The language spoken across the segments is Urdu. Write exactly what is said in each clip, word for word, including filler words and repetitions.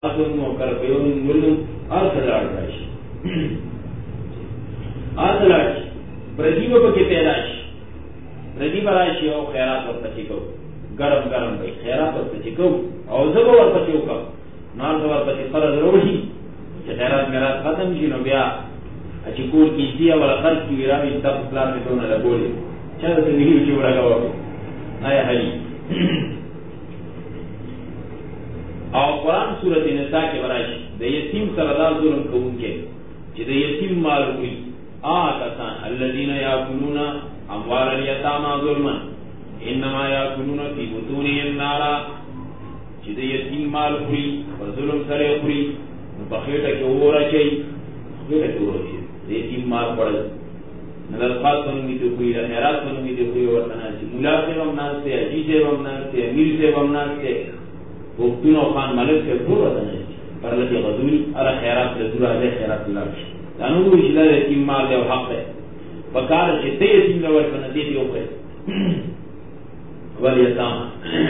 ثم كربيون ولن أرسل عرش أرسل عرش برجيبه بكي پیداش برجيبه راشي او خيرات ورپسي کو گرم گرم بھئی خیرات ورپسي کو او زبو ورپسي کو نار زبو ورپسي فرض روشي چه خیرات میرات ختم شي نو بیا اچھی کور کیسیا ولا خرچ کی ویراوی تب اسلام میں تونا لگولی چاہتا تو نہیں چی بڑا گوا آیا حلی او قرآن سورت نساء کے برائش دا یتیم سردار ظلم کون کے چی دا یتیم مال ہوئی آتسان الذین یاکلون اموال الیتاما ظلما انما یاکلون فی بطونهم نارا چی دا یتیم مال ہوئی و ظلم سرے ہوئی بخیٹا کی اورا چی بخیٹا کی اورا چی دا یتیم مال پڑا نلقات کنوی تو ہوئی خیرات کنوی تو ہوئی ورطناسی مولا سے ومناس سے عجی سے ومناس سے امیر سے ومناس سے وقتون و خان ملک سے پور وطن ہے پر لکی غزوری ارہ خیرات لزور آجے خیرات اللہ رشی لانو وہ اشلا یتیم مال دے و حق ہے بکار جتے یتیم لور پر ندیتی ہو گئے والیتام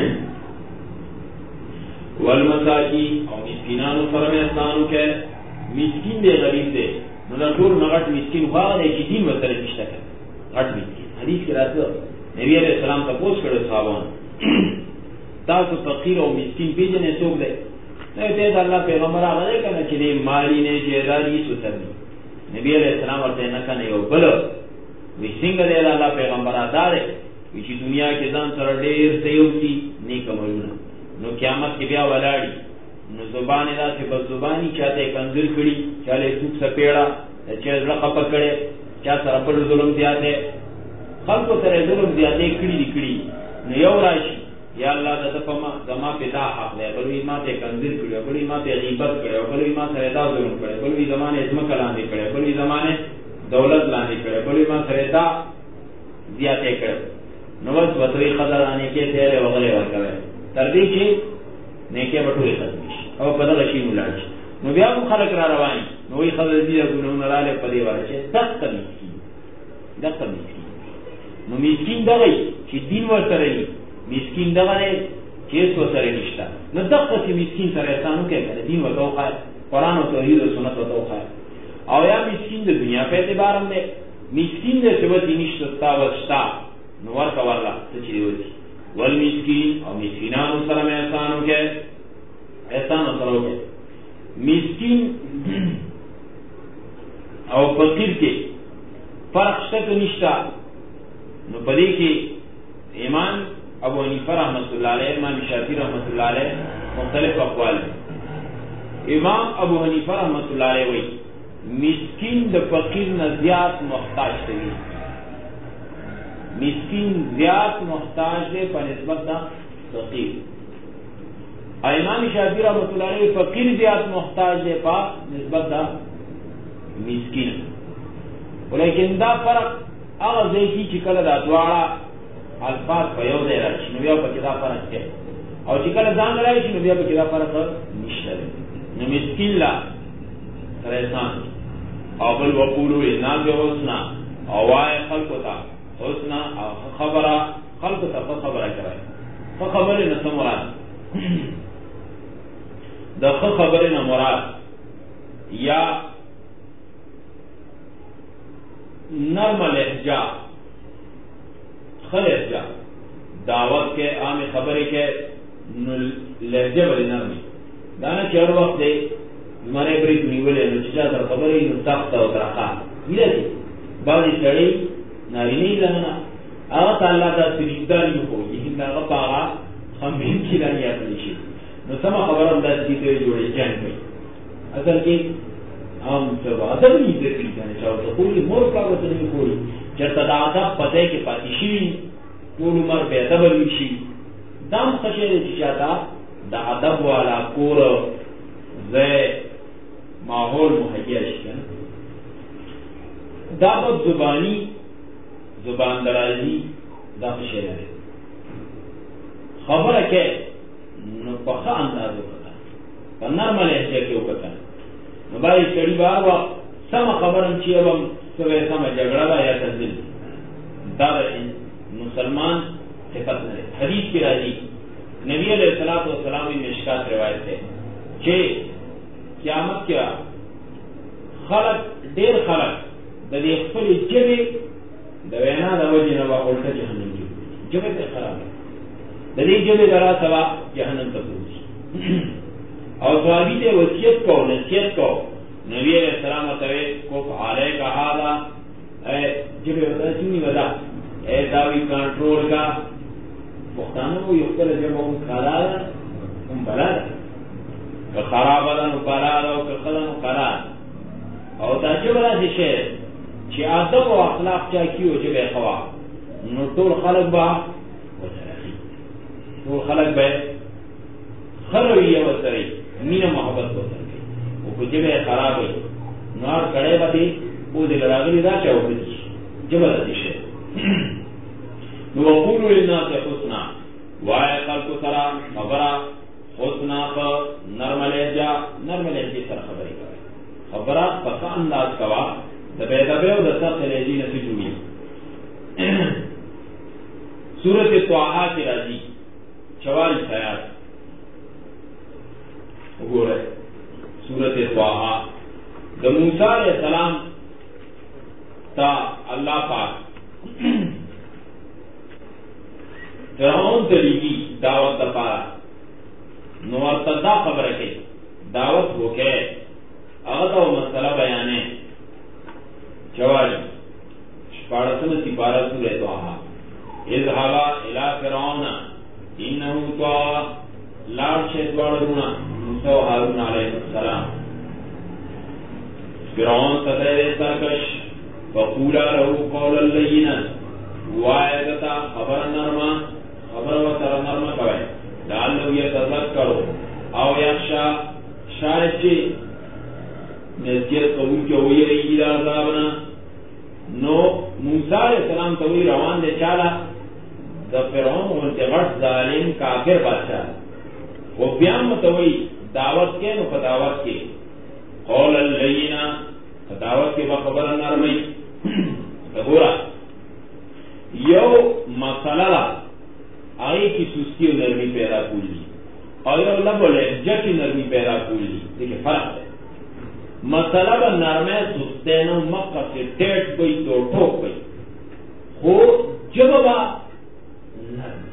والمساکی او مسکینانو فرم احسانو کے مسکین دے غریب دے نظر نغٹ مسکین خواہ دے چی دین وطر نشتا کر غٹ مسکین حدیث کے رات نبی علیہ السلام تا پوس کرو صحابان تاسو فقیر او مسکین پیجنے سوک دے نہیں تیز اللہ پیغمبر آگا دے کنا چلے مالی نے جیداری سترنی نبی علیہ السلام ورتے نکنے یو بلو وی سنگ دے اللہ پیغمبر آدھا دے ویچی دنیا کے زن سر دیر سیو سی نیک ملونا نو قیامت کی بیا ولاڑی نو زبانی دا سی بس زبانی چاہتے کنزل کری چالے سوک سپیڑا چیز رقا پکڑے چاہ سر اپر ظلم دیاتے خلقو سر ظلم دیاتے کڑی دی کڑی نو یو راشی یا اللہ دا دفما زما پہ دا حق دے بلوی ما تے کنزل کرے بلوی ما تے غیبت کرے بلوی ما سردا ظلم کرے بلوی زمانے ازمک لاندے کرے بلوی زمانے دولت لاندے کرے بلوی ما سردا زیادے کرے نوز وطوی خضر آنے کے تیرے وغلے ورکوے تردی چی نیکے بٹوی خضرش او پدا غشی ملاش نو بیا کو خلق را روانی نوی خضر دیدہ گنہوں نرالے پدی ورچے دقت مسکین دقت مسکین نو مسکین دا گئی چی دین ورسرنی مسکین دا گئی چیز کو سرے نشتا نو دقت سی مسکین سر احسانو کے کرے دین و توقع قرآن و توحید و سنت و توقع او یا مسکین دا دنیا پہ اعتبارم دے مسکین دے سبتی نشتا وشتا نور کا ورلا سچی دیوتی والمسکین او مسکینان سلام احسانو کے احسانو سلو کے مسکین او فقیر کے فرق شک نشتا نو پدے کے ایمان ابو حنیفہ رحمت اللہ علیہ امام شافعی رحمت اللہ علیہ مختلف اقوال امام ابو حنیفہ رحمت اللہ علیہ وی مسکین دا فقیر نزیات محتاج تھی مسکین زیاد محتاج دے پر نسبت دا فقیر امام شافعی رحمۃ اللہ علیہ فقیر زیاد محتاج دے پا نسبت دا مسکین لیکن دا فرق اغا زیشی چکل دا دوارا الفاظ پا یو دے راشی نو بیا پا کدا فرق ہے او چکل زان راشی نو بیا پا کدا فرق نشتر نو مسکین لا سر احسان او بل وقولو اذنان بے حسنا او آئے خلقو تا حسنا خبرہ خلق تا خبرہ کرائے خبر نہ مراد دا خبر نہ مراد یا نرم لہجہ خل لہجہ دعوت کے عام خبریں کے لہجہ بڑی نرمی دانا چہر وقت دے ہمارے بڑی نیولے نچچا در خبری نتاقتا و ترخان ملے دی بعضی سڑی ناری نہیں لگنا آغا تا اللہ تا سریداری ہو یہ ناغا پا آغا خمین کی لانی اپنی شید نو سما خبر ہم دست دیتے ہوئے جوڑے جان گئی اصل کہ ہم سب عدب نہیں دیکھلی جانے چاہو تو کوئی مور کا وقت نہیں کوئی چرتا دا عدب پتے کے پاتی شیوی طول عمر بے عدب الوشی دام خشیر چاہتا دا عدب والا کور زے ماحول محیع شکن دعوت زبانی زبان درازی دا خشیر ہے خبر ہے کہ پخا انداز ہوتا ہے نرم لہجہ کے اوپر نبائی چڑی بار وقت سم خبرم چی ابم سوے سم جگڑا با یا تنزل دار مسلمان صفت نرے حدیث کی راضی نبی علیہ السلام میں مشکات روایت ہے چې قیامت کې خلق ډېر خلق د دې خپل ژبې د وینا د وجې نه به الټه جهنم کې ژبه ته خراب د دې ژبې درا سوا جهنم ته ځي. او صحابي ته وصیت کو نصیحت کو نبی علیہ السلام ته کو حاله کہا دا اے ژبه ودا چني ودا اے داوی کنټرول کا پښتانه یو خپل ژبه هم خراب هم بلد که خراب ده نو بلد او که خلل نو قرار او دا ژبه داسې شی چې ادب او اخلاق چا کیو ژبه خوا نو ټول خلق به وسره ټول خلق به خروي او سره مینه محبت وسره او کو ژبه خراب وي نار کړه باندې او دې راغلي دا چا وځي ژبه داسې شی نو وقولوا للناس حسنا وای خلق سره خبره حسنا په نرم لهجه نرم لهجه سره خبرې کوي خبره په انداز کوا د به د به او د سره لهجه نه جوړي. سورۃ طه کې راځي چوالیس آیات وګوره. سورۃ طه د موسی علیہ السلام تا الله پاک فرعون ته لګي دعوت لپاره نو ورته دا خبره کوي دعوت وکړي هغه ته مسله بیانې چوالی شپاړسمه سپاره سورۃ طه اذهبا الى فرعون انه طغى لاړ شئ دوړونه موسی او هارون علیه السلام فرعون ته سرکش فقولا له قولا لینا وایدتا خبر نرمه خبر و سر نرمه کوي لعله یتذکر او یخشا شاید چې نزدیت قبول کې ویریږي د عذابنا. نو موسی علیہ السلام ته وی روان دي چاله د فرعون ورته غټ ظالم کافر بادشاہ و بیا متوي دعوت کې نو په دعوت کې قول لینا دعوت کې به خبر نرمه وګوره یو مسله آئی کی سستی و نرمی پیدا کولی اور یو لب و لہجہ کی نرمی پیدا کولی دیکھیں فرق ہے. مسئلہ با نرمے سستینو مکہ سے ٹیٹ گئی تو ٹھوک گئی خو جب با نرم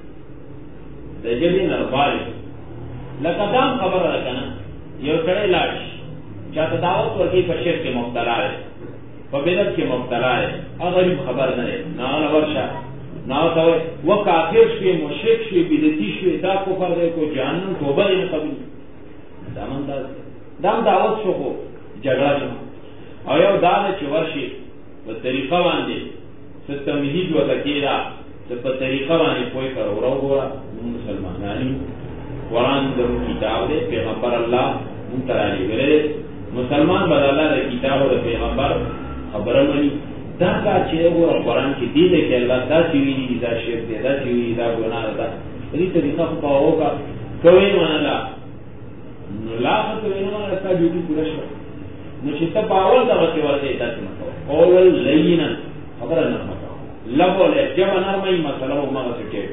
دا جبی نرمالی لکہ دام خبر رکھنا یو سڑے لاش چاہتا دعوت ورکی پشیر کے مبتلا ہے بدعت کے مبتلا ہے غریب خبر نہ ہے نہ ورشا نہ وہ کافر شوی مشرک شوی بدعتی شوی دا کفر دے کو جہنم توبہ دے قبول دامن دا دام دعوت شو کو جھگڑا شو او یو دا چې ورشي په طریقه باندې ستمهید وکړه په طریقه باندې کوئی کار ورو ورا مسلمانانی قرآن د کتاب دے پیغمبر الله متعالی غره مسلمان بدل الله کتاب او پیغمبر خبره مني دا کا چې وګوره قرآن کې دی دی چې الله دا چې ویلي دا شرک دی دا چې ویلي دا ګناه ده دې طریقه په اوګه کوي معنا نو لا ته وینم راځه ډیوټي پوره شو نو چې ته باور دا ورته ورته تاسو مکو اول لینا خبره نه مکو لبو له جمع نرمي مسله او ما څه کې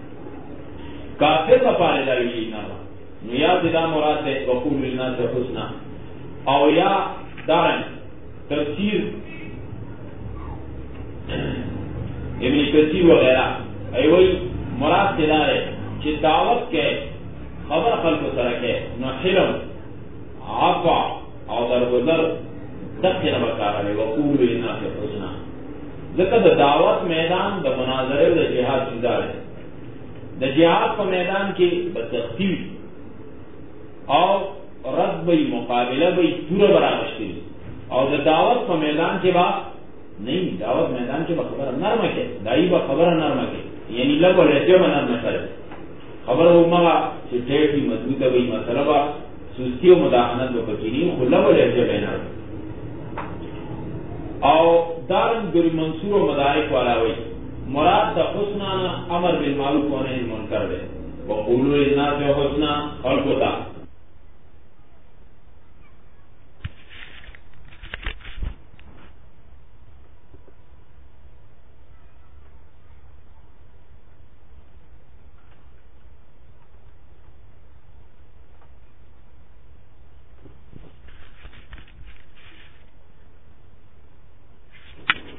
کافر په پاره دا ویلي نه نو یا دا مراد ده وقول للناس حسنا او یا دارن تفسیر ابن کثیر وغیرہ ایوئی مراد دلارے کہ دعوت کے خبر خلق سره کې نو حلم عفا او درگذر دقیق بکار ہے وقول للناس حسنا ذکر دا دعوت میدان دا مناظرے دا جہاد چیزا ہے دا جہاد کا میدان کی بدسختی اور رد بئی مقابلہ بئی پورا برابر اور دا دعوت کا میدان کے بعد نہیں دعوت میدان کے بعد خبر نرم کے دائی با خبر نرم کے یعنی لگ و لہجے با نرم کرے خبر ہو مگا کہ ٹیٹ بھی مضبوط بئی مسئلہ با سستی و مداحنت و فکرین خلا و لہجے بینر او دارن گری منصور و مدارک والا ہوئی مراد دا حسنانا امر بالمعروف و نہی منکر دے وقولوا للناس حسنا خلقتا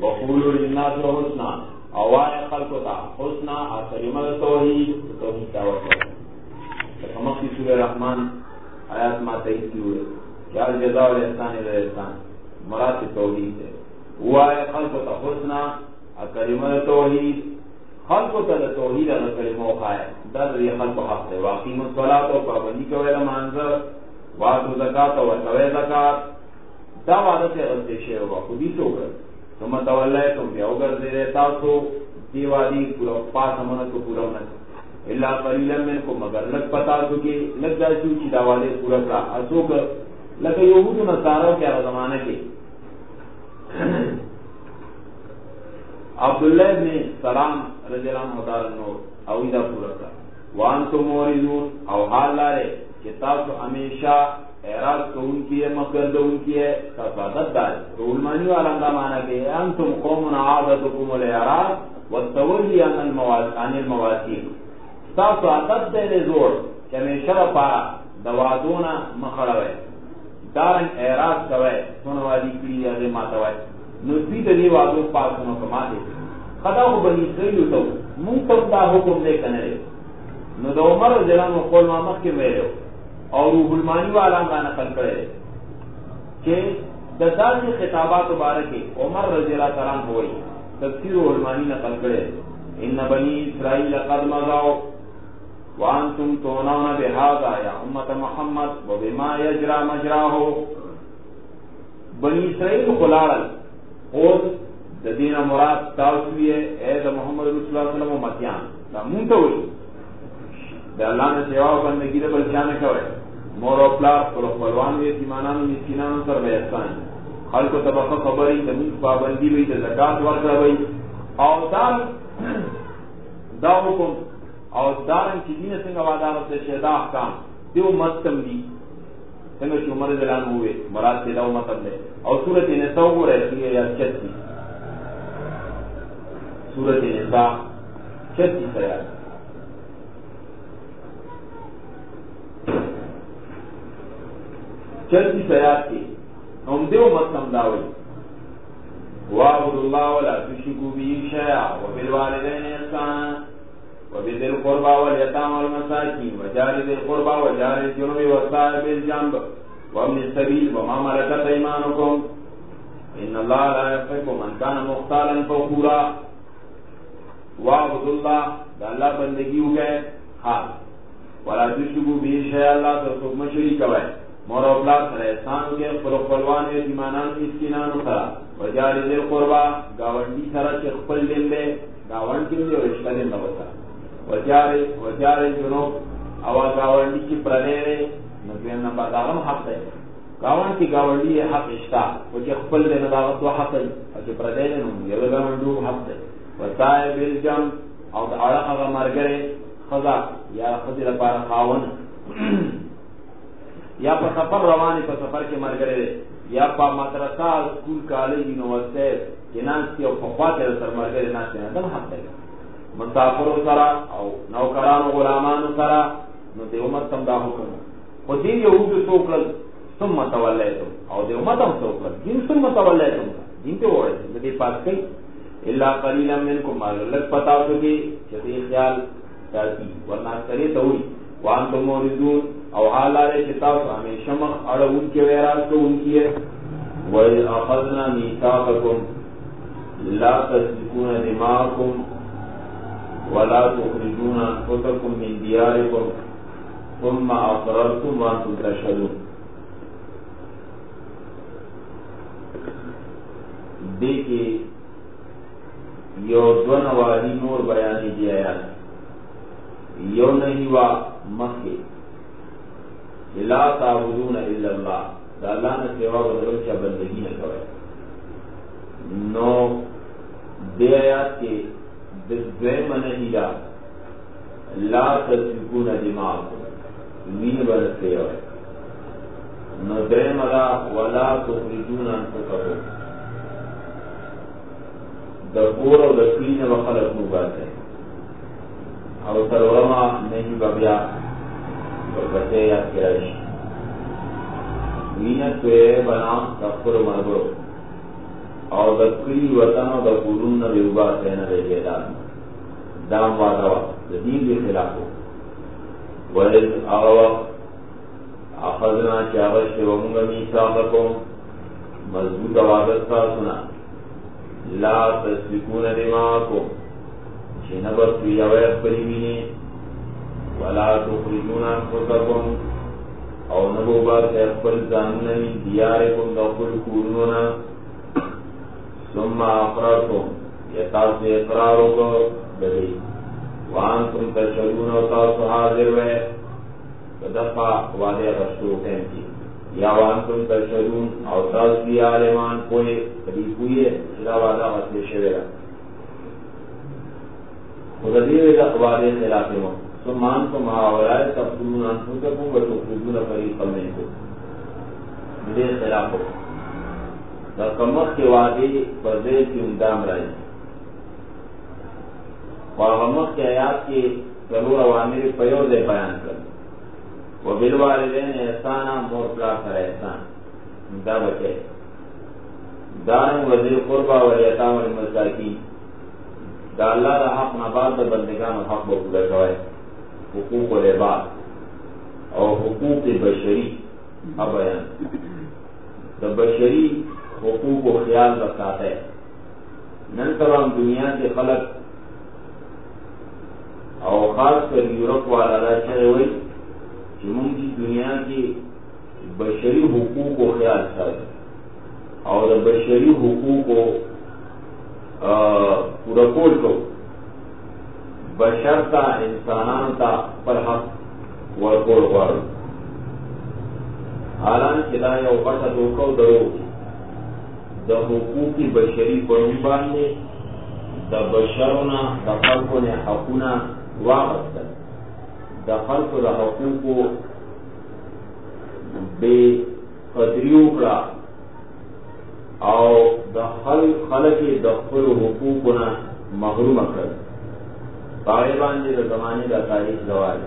وقولوا للناس حسنا اوائے خلق تا حسنا کلمہ توحید توحید دعوت تمام کی سورہ رحمان آیات ما تئیس کی ہوئے کیا الجزاء والاحسان الا الاحسان مراد توحید ہے اوائے خلق تا حسنا کلمہ توحید خلق تا توحید اگر کلمہ خائے در یہ خلق حق ہے واقیم الصلاۃ و پابندی کوئے منظر واتو زکات و توئے زکات دا وعدہ سے غلطے شے ہوگا خودی سو کر ثم تولیتم بیاوگر زیر تاسو دیوادی پورا پاس امنت کو پورا منت اللہ قلیلا منکم مگر لگ پتا تو کہ لگ جائے سو چی داوالے پورا کرا اسو کر لگے یہود و نصارہ کیا زمانہ کے عبداللہ ابن سلام رضی اللہ عنہ تعالی اویدہ پورا کرا وانتم موردون او حال لارے کہ تاسو ہمیشہ اعراض تو ان کی ہے مقرد ان کی ہے تفادت دار رولمانی والا اندہ مانا کہ انتم قومن عادتکم الاعراض والتولی عن المواسیق تاسو عادت دے لے زور کہ ہمیشہ پارا دوادونا مخڑوے دارن اعراض کوئے سنوالی کلی اگر ماتوئے نسبی دلی وادو پاسنو کماتے خدا کو بنی اسرائیل تو منتم دا حکم دے کنرے نو دا عمر جلان و قول مامک کے میرے ہو اور روح المانی والا کا نقل کرے کہ دسال کے خطابات مبارک عمر رضی اللہ تعالیٰ ہوئی تفسیر روح المانی نقل کرے ان بنی اسرائیل قد مضوا وانتم تونون بهذا یا امت محمد وبما یجرا مجراہ بنی اسرائیل خلال خود دین مراد تاوسوی ہے اے دا محمد رسول اللہ صلی اللہ علیہ وسلم متیان دا مونتا ہوئی دا اللہ نے سیوا و بندگی دا بلچانے کوئے مور و پلار پر خلوان وی تیمانان و مسکنان سر بیستان خلق و طبقہ خبری تمیز پابندی وی زکاة ورکر وی او دار دا حکم او دارن چی دین سنگا وادارت سے شہدہ احکام دیو مستم دی سنگا چی عمر دلان ہوئے مراد سے داو مطب لے او سورت نساء ہو رہے سورت یا چھتی سورت نساء چھتی سیاد چلتی سیاد کی ہم دیو مطلب داوئی وَعْبُدُ اللَّهَ وَلَا تُشْرِكُوا بِهِ شَيْئًا وَبِالْوَالِدَيْنِ إِحْسَانًا وَبِذِي الْقُرْبَى وَالْيَتَامَى وَالْمَسَاكِينِ وَجَارِ ذِي الْقُرْبَى وَجَارِ الْجُنُبِ وَصَاحِبِ الْجَنبِ وَابْنِ السَّبِيلِ وَمَا مَلَكَتْ أَيْمَانُكُمْ إِنَّ اللَّهَ لَا يُحِبُّ مَنْ كَانَ مُخْتَالًا فَخُورًا وَعْبُدُ اللَّهَ دا اللہ بندگی ہو گئے حال وَلَا تُشْرِكُوا بِهِ شَيْئًا اللہ تو سب مشرک ہوئے مور اولاد سر احسان کے خلق قلوان یتیمانان مسکینان سرا وجار ذی القربا گاونڈی سرا چه خپل دل دے گاونڈ کی دے رشتہ دے نو سرا وجار وجار جنوب اوا گاونڈی کی پردے رے نبی نہ بادام حق ہے گاونڈ کی گاونڈی حق اشتا او چه خپل دے دعوت و حق ہے او چه پردے نو یہ گاونڈو حق ہے وصائب الجم او اڑا مرگرے خدا یا خضر پار خاون یا پر سفر روانی پر سفر کے مرگرے یا پا مدرسہ اسکول کالج یونیورسٹی جنانسی او فخوات سر مرگرے ناسی ندم حق دے مسافر سرا او نوکران و غلامان سرا نو دے امت تم دا حکم و دین یہود سوکل ثم تولیتم او دے امت ہم سوکل دین ثم تولیتم دین تے وہ ہے دے پاس کئی اللہ قلیلا منکم معلوم پتا ہو کہ چیزی خیال چاہتی ورنہ کرے تو ہوئی وانتم موردون او حال آرے کتاب ہمیشہ مخ اڑا ان کے ویراز تو ان کی ہے وَإِذْ أَخَذْنَا مِيثَاقَكُمْ لَا تَسْفِكُونَ دِمَاءَكُمْ وَلَا تُخْرِجُونَ أَنفُسَكُمْ مِنْ دِيَارِكُمْ ثُمَّ أَقْرَرْتُمْ وَأَنْتُمْ تَشْهَدُونَ دیکھیں یو دون والی نور بیانی دی آیات یو نہیں وا مخی لا تعبدون الا اللہ دا اللہ نے سوا بدلو چا بندگی نہ کرے نو دے آیات کے دے منہی دا لا تسفکون دماغکم وین برسے ہوئے نو دے ملا ولا تخرجون انفسکم دا پور و دا کلین و خلق مبات ہے او سرورما نہیں ببیا بچے یاد کرائش وینت توئے بنا تفر مربرو او د کلی وطن او د کورون نه یوبا سینه د جیدان دام وادا وا د دین دی خلافو ولذ اغوا اخذنا چاوش ومنگا میثاقکم مضبوط وعدت سنا لا تسفکون دماءکم چنبت ویویت پریمینی ولا تخرجون انفسکم او نبوبات اقبل زانون من دیارکم دخل کورنونا ثم اقرارکم یتاس اقرارکو دلی وانتم تشهدون و تاسو حاضر وے دفع وعدے غشتو فہم کی یا وانتم تشهدون او تاسو دی عالمان کوئی کبھی کوئی خلا وعدہ غشت شویرہ خدا دیوی وعدے خلافی مو ثم انتم هؤلاء تقتلون انفسكم وتخرجون فريقا منكم بدے خلافو دا کمخ کے وعدے پردے کی اندام رہے وغمخ کے آیات کی ضرور اوامر پیور دے بیان کر وبالوالدین احسانا مور پلا کر احسان دا بچے دارن وزیر قربا والیتام والمساکین دا اللہ دا حق نباد دا بندگان و حق بکلہ شوئے حقوق العباد اور حقوق بشری اب بیان دا بشری حقوق و خیال رکھاتا ہے نن تمام دنیا کے خلق اور خاص کر یورپ والا دا چاہے ہوئی کہ من کی دنیا کی بشری حقوق و خیال چاہے اور دا بشری حقوق کو پورا کول کو بشر تا انسانان تا پر حق ورکول غوار حالانکہ دا یو پٹا دوکو درو دا حقوقی بشری پرمبان نے دا بشرونا دا خلقو نے حقونا واقع دا خلقو دا حقوقو بے قدریو کرا او دا خلق خلقی دا خل حقوقنا محروم کرد طالبان جی دا زمانے دا تاریخ دواری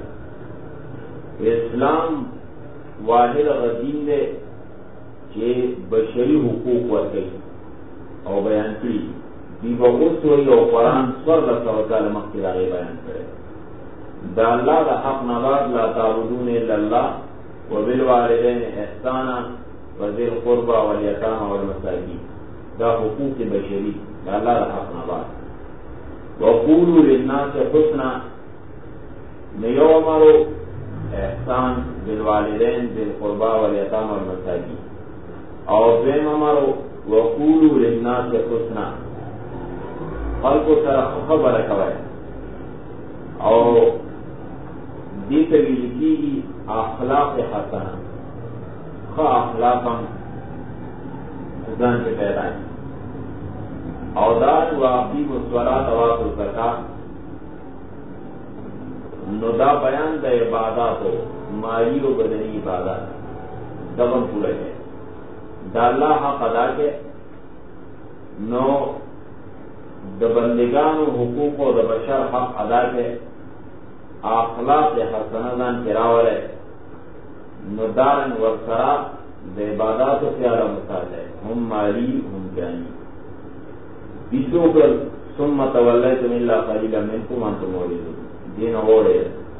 اسلام واحد غدین دے کہ بشری حقوق ورکی او بیان کری بی بغوث ہوئی او قرآن سور دا سوکال مخی دا غی بیان کرے دا اللہ دا حق نباد لا تعبدون الا اللہ وبالوالدین احسانا وذی القربى والیتامى والمساکین دا حقوق بشری دا اللہ دا حق نباد وقولوا للناس حسنا نیو امرو احسان بالوالدین بالقربى والیتامى والمساکین اور دویم امرو وقولوا للناس حسنا خلقو سر خبر کوئے اور دیتے بھی لکھی گی اخلاق حسنہ خواہ اخلاقا خدان کے پیدا ہے اور دار واقعی مصورات واقع الزکاة ندا بیان دا عبادات و مالی و بدنی عبادات دبن پورے ہے دا اللہ حق ادا کے نو دا بندگان و حقوق و دا بشر حق ادا کے اخلاق حسنان کراول ہے ندارن ورسرا دا عبادات و خیال مستاد ہے ہم مالی ہم جانی بیسو کر ثم تولیتم اللہ قلیلا منکم انتم موردون دین اوڑے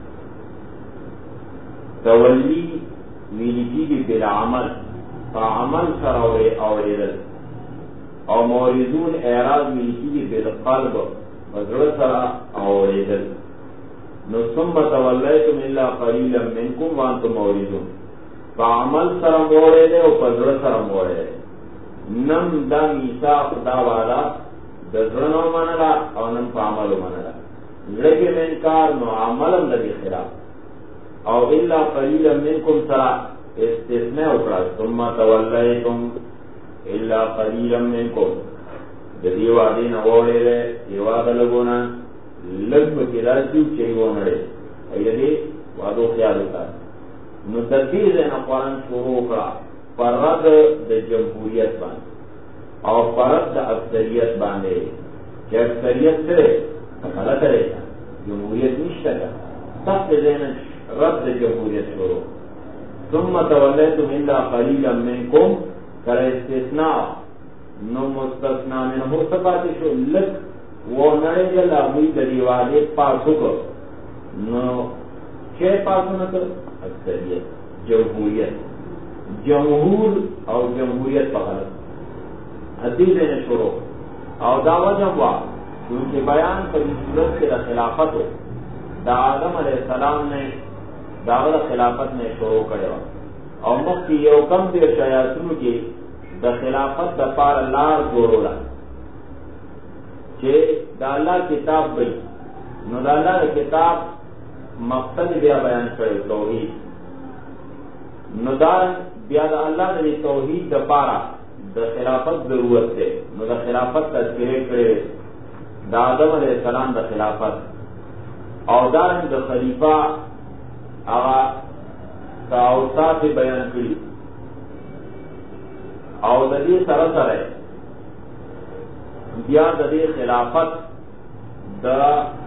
تولی ویلیتی بھی بالعمل فعمل سر اوڑے رد او موردون اعراض ویلیتی بھی بالقلب وزر سر اوڑے رد نو ثم تولیتم اللہ قلیلا منکم وانتم موردون فعمل سر موڑے دے او وزر سر موڑے دے نم دا میثاق دا والا دزرنو منلا او نم فعملو منلا لگے میں انکار نو عملم لگے خلاف او الا قلیلا منکم سرا استثناء اکڑا ثم تولیتم الا قلیلا منکم جدی وعدین اوڑے لے یہ وعدہ لگونا لگ بکرا چیو چیو نڑے ایدی وعدو خیال ہوتا نو تدبیر دینا قرآن شروع اکڑا پر رد دا جمہوریت بان اور فرد دا اکثریت باندے کہ اکثریت سے غلط رہے گا جمہوریت نشتا گا تب دینا رد دا جمہوریت شروع ثم تولیتم الا قلیلا منکم کر استثناء نو مستثنا منه سپاتے شو لک وہ نڑے جل آگوی دریوالے پاسو کو نو چھ پاسو نکر اکثریت جمہوریت جمہور اور جمہوریت پغلط حدیث نے شروع اور دعوی جب ہوا کیونکہ بیان کبھی صورت کے خلافت ہو دا آدم علیہ السلام نے دعوت خلافت نے شروع کرے اور مفتی یو کم دیر شیاطین کی دا خلافت دا پار لار جوڑولا چھے دا اللہ کتاب بئی نو دا اللہ کتاب مقصد بیا بیان کرے توحید نو دا بیا دا اللہ نے توحید دا پارا دا خلافت ضرورت ہے نو دا خلافت تذکرے کرے دا آدم علیہ السلام دا خلافت اور دا دا خلیفہ آغا تا اوصاف بیان کری اور دا دی سر سر ہے بیا دا دی خلافت دا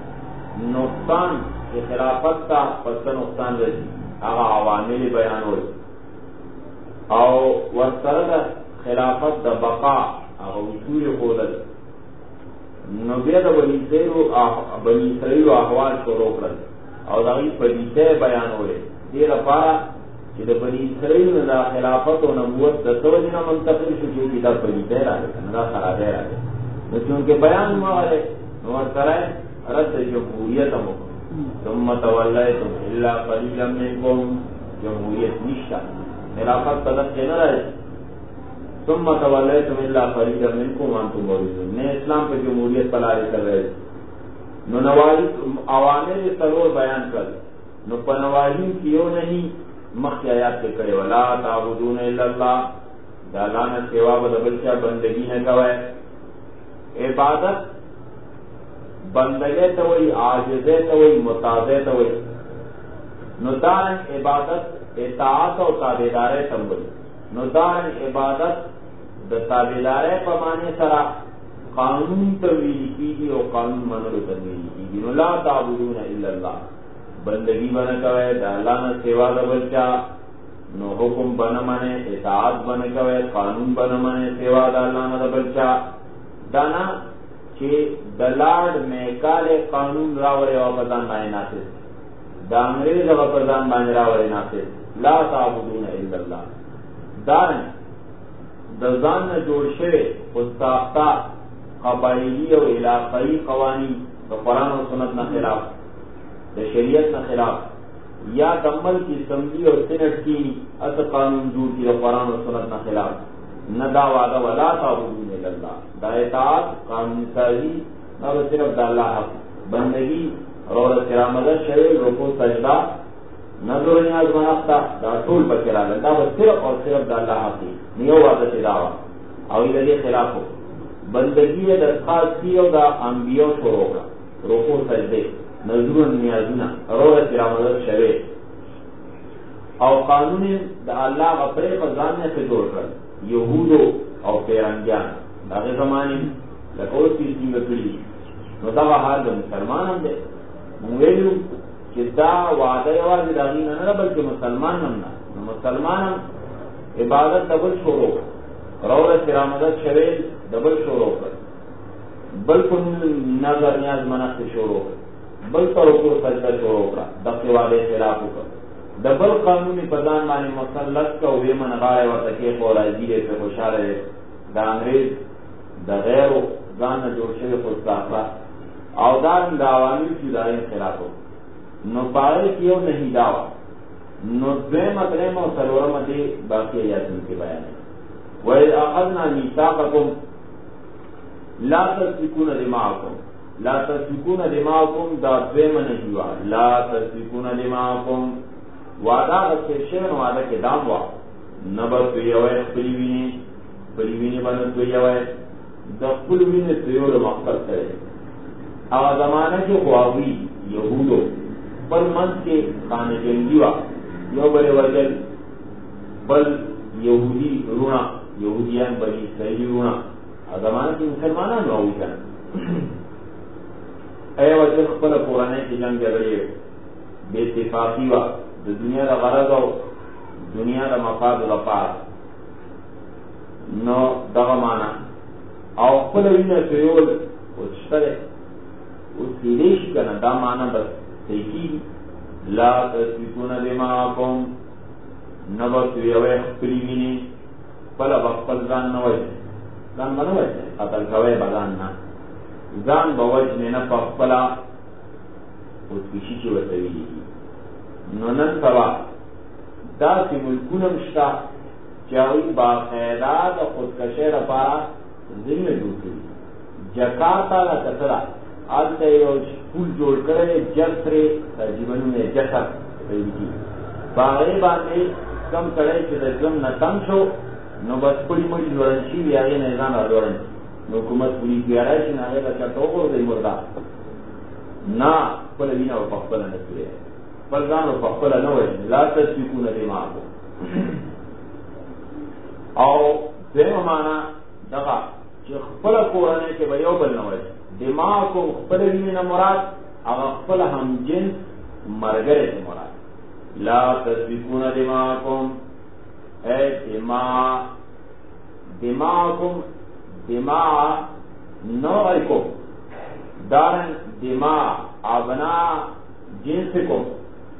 نقصان کی خلافت تا پس نقصان رسی آغا عوامل بیان ہوئی اور وسترد خلافت دا بقا آغا اصول خودل نو بیا دا بنی اسرائیل و احوال شروع کرد اور دا غیب پدیسے بیان ہوئے دیر پارا کہ دا بنی اسرائیل دا خلافت و نبوت دا سوجنا منتقل شو چونکہ دا پدیسے را لے دا خرابے را لے نو چونکہ بیان موارے نو ورطرائے رد جمہوریت مکن ثم تولیتم الا قلیلا منکم جمہوریت نشتا خلافت صدق کے نہ رہے ثم تولیتم الا قلیلا منکم وانتم معرضون نے اسلام پہ جمہوریت پلارے کر رہے نو نوالی عوامل سرور بیان کر نو پنوالی کیوں نہیں مخی آیات کے کرے ولا تعبدون الا اللہ دا لانا سوا بدبلچہ بندگی نہ کوئے عبادت بندگے توئی عاجزے توئی متاضے توئی نو دارن عبادت اطاعت و تابعدارے تنبوئی نو دارن عبادت دا تابعدارے پمانے سرا قانون تویلی کی گی اور قانون منلو تویلی کی گی نو لا تعبدون الا اللہ بندگی بنا کوئے دا اللہ نہ سوا دا بچہ نو حکم بنا منے اطاعت بنا کوئے قانون بنا منے سوا دا اللہ نہ دا بچہ دانا کہ دلاڑ میں کالے قانون راورے و پردان بانے نافذ دا انگریز و پردان بانے راورے نافذ لا تعبدون الا اللہ دارن دا زان جوڑ شوے خودساختہ قبائلی و علاقائی قوانی دا قرآن و سنت نہ خلاف دا شریعت نہ خلاف یا دمل کی سمجھی اور سنٹ کی اس قانون جوڑ کی دا قرآن و سنت نہ خلاف نہ دا وعدہ ولا تعبدون الا اللہ دا اطاعت قانون سازی نہ صرف دا اللہ حق بندگی اور سرامدت شریع رکو سجدہ نظر و نیاز منافتا دا طول پر کرا لگا دا صرف اور صرف دا اللہ حق نیو وعدہ سے دعویٰ اور یہ لئے خلاف ہو بندگی درخواست کی اور دا انبیاء شروع کا رکو سجدے نظر و نیازنا اور سرامدت شریع اور قانون دا اللہ غفرے فضان نے سے جوڑ کر یہودو اور پیرنگیان داغی زمانی لکوز کی سنگ کلی نو دا حال دا مسلمان ہم دے مویلو کہ دا وعدہ یواز داغی نہ بلکہ مسلمان ہم نا مسلمان ہم عبادت دبل شروع رور سرامدت شریل دبل شروع کر بل کن نظر نیاز مناخت شروع کر بل ترکو سجدہ شروع کر دقی والے خلافو کر دبل قانونی پردان مانی مسلط کا وی من غائے و تکیق و رائزیرے پہ خوشا رہے دا انگریز دا غیر و زان جوڑ شوی خود صاحبہ او دارن دا عوامی کی دارین خلافو نو پاگل کیوں نہیں دعویٰ نو دوے مطرم و سرورم دے باقی ایاتن کے بیان ہے وَإِذْ أَخَذْنَا مِيثَاقَكُمْ لَا تَسْفِكُونَ دِمَاءَكُمْ لا تسفكون دماءكم دا دوے منجوا لا تسفكون دماءكم وعدہ غصر شون وعدہ کے دام وا نبر تویوئے خلیوینی خلیوینی بند تویوئے دا خلوینی تویو مقصد کرے اگا زمانہ کے خواہوی یہودو بل منز کے خانہ جنگیوا یو بلے وجل بل یہودی رونا یہودیان بنی اسرائیلی رونا اگا زمانہ کے مسلمانان نواوی جانا اے وجل خپل قرآنے کی جنگ جگڑے بے اتفاقی وا دنیا دا غرض او دنیا دا مفاد لپار نو دغه معنا او خپل وینه تویول وشتره اوس کېدای شي که نه دا معنی بس صحیح کېږي لا تسفکون دماءکم نه به تویوئ خپلې وینې خپله به خپل ځان نه وژنئ ځان به نه وژنئ قتل کوئ به ځان نه ځان به وژنئ نه په خپله خودکشي چې ورته ویلي دي نو نن سبا داسې ملکونه هم شته چې هغوی باقاعده د خودکشۍ لپاره ځایونه جوړ کړي جکارتا دا کڅه ده هلته یو پول جوړ کړی جس پرې ترجیبه نوم یې جسر ویل کېږي په هغې باندې کم سړی چې د ژوند نه تنګ شو نو بس پړي مړي لوړن شوي هغې نه یې ځان را لوړن نو حکومت پولیس بیاری شي نو هغې ته چېرته وغورځوي مرده نه خپله وینه به په خپله نه کړې خپل ځان به په خپله نه وژني لا تسفکون دماءکم او دویمه معنا دغه چې خپله کورنۍ کې به یو بل نه وژني دماءکم خپله وینې نه مراد هغه خپله همجنس ملګری ته مراد لا تسفکون دماءکم اے دماء دماءکم دماء نوعکم دارن دماء ابنا جنسکم